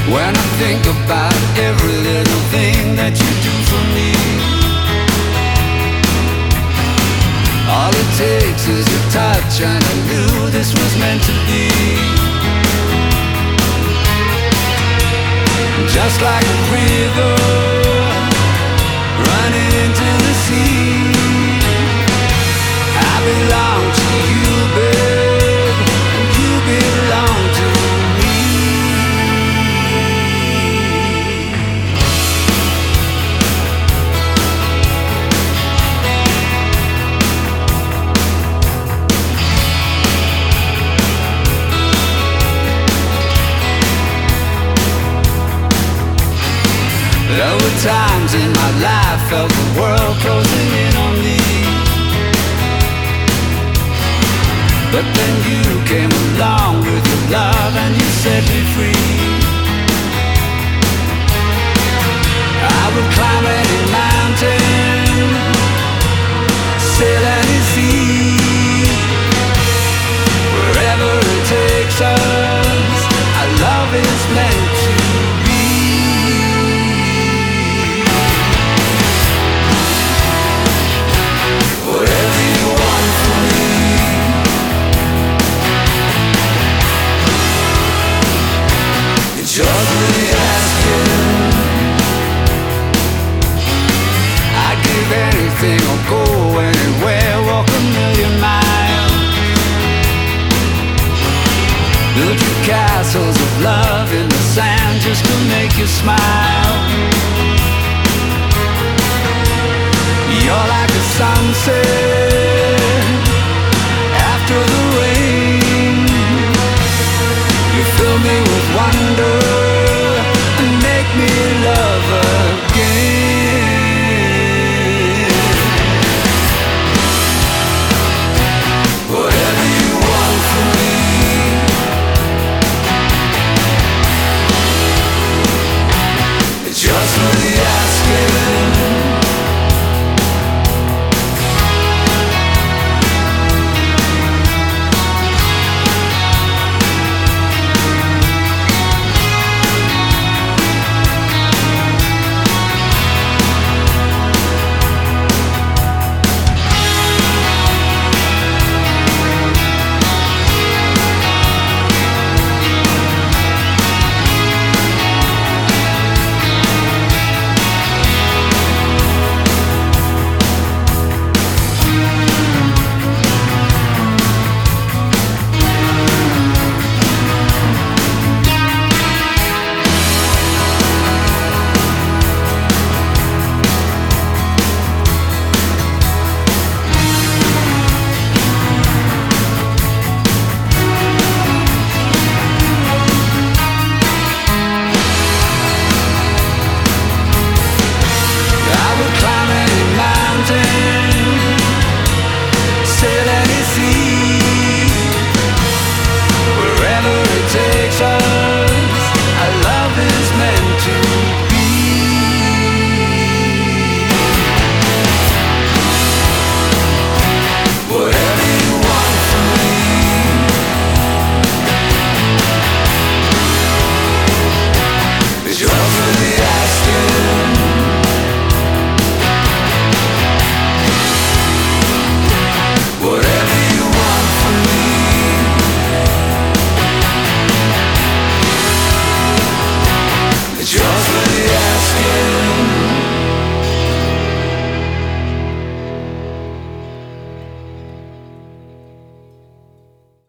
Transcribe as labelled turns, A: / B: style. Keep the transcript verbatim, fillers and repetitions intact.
A: When I think about every little thing that you do for me, all it takes is a touch and I knew this was meant to be. Just like a river running into the sea, I belong to you, babe, and you belong to me. There were times in my life felt the world closing in on me, but then you came along with your love and you set me free. I would climb any mountain, sail any sea, wherever it takes us, our love is meant to be. Whatever you want from me, it's yours really asking. I'd give anything or go anywhere, walk a million miles, build you castles of love in the sand just to make you smile.